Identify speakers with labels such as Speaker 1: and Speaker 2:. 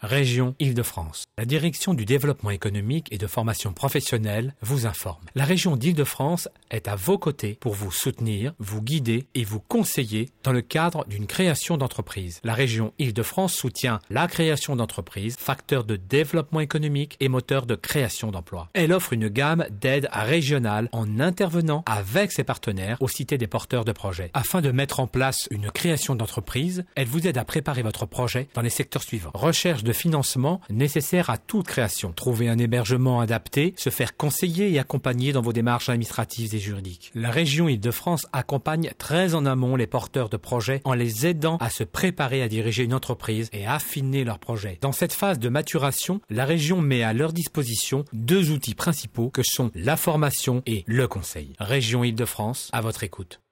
Speaker 1: Région Île-de-France. La Direction du développement économique et de formation professionnelle vous informe. La région d'Île-de-France est à vos côtés pour vous soutenir, vous guider et vous conseiller dans le cadre d'une création d'entreprise. La région Île-de-France soutient la création d'entreprises, facteur de développement économique et moteur de création d'emplois. Elle offre une gamme d'aides régionales en intervenant avec ses partenaires aux cités des porteurs de projets. Afin de mettre en place une création d'entreprise, elle vous aide à préparer votre projet dans les secteurs suivants. Recherche de financement nécessaire à toute création. Trouver un hébergement adapté, se faire conseiller et accompagner dans vos démarches administratives et juridiques. La région Île-de-France accompagne très en amont les porteurs de projets en les aidant à se préparer à diriger une entreprise et à affiner leur projet. Dans cette phase de maturation, la région met à leur disposition deux outils principaux que sont la formation et le conseil. Région Île-de-France, à votre écoute.